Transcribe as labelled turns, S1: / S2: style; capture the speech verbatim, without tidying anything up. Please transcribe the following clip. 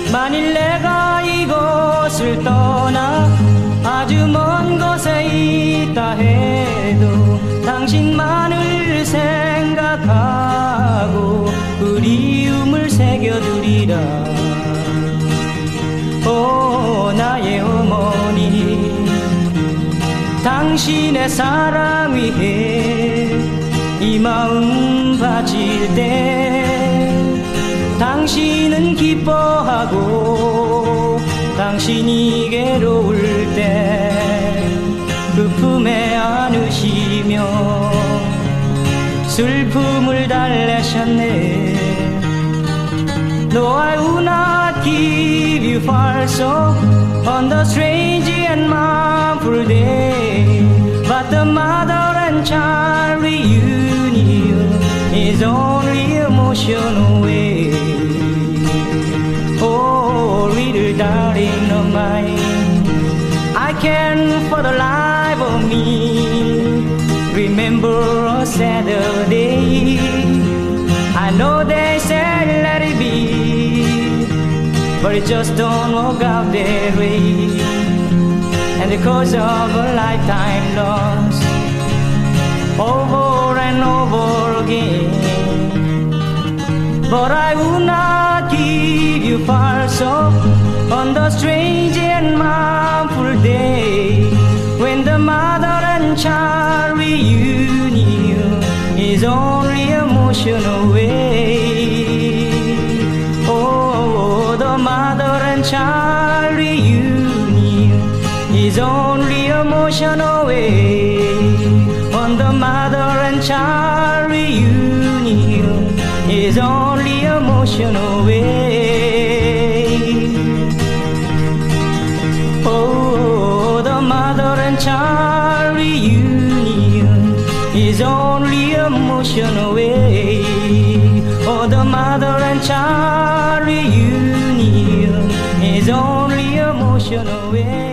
S1: 만일 내가 이곳을 떠나 아주 먼 곳에 있다 해도 당신만을 생각하고 그리움을 새겨두리라. 오 나의 어머니, 당신의 사랑 위해 이 마음 바칠 때 당신은 기뻐하고 당신이 괴로울 때 그 품에 안으시며 슬픔을 달래셨네. No, I will not give you falso on the strange and mournful day, but the mother and child reunion is only emotional way. Oh, little darling of mine, I can for the life of me remember a Saturday. I know they said let it be, but it just don't work out that way. And the cause of a lifetime lost over and over again. But I will not give you false hope on the strange and mournful day when the mother and child reunion is only emotional way. Oh, the mother and child reunion is only emotional way. On the mother and child reunion is only emotional way. Oh, the mother and child reunion is only emotional way. Oh, the mother and child reunion is only emotional way.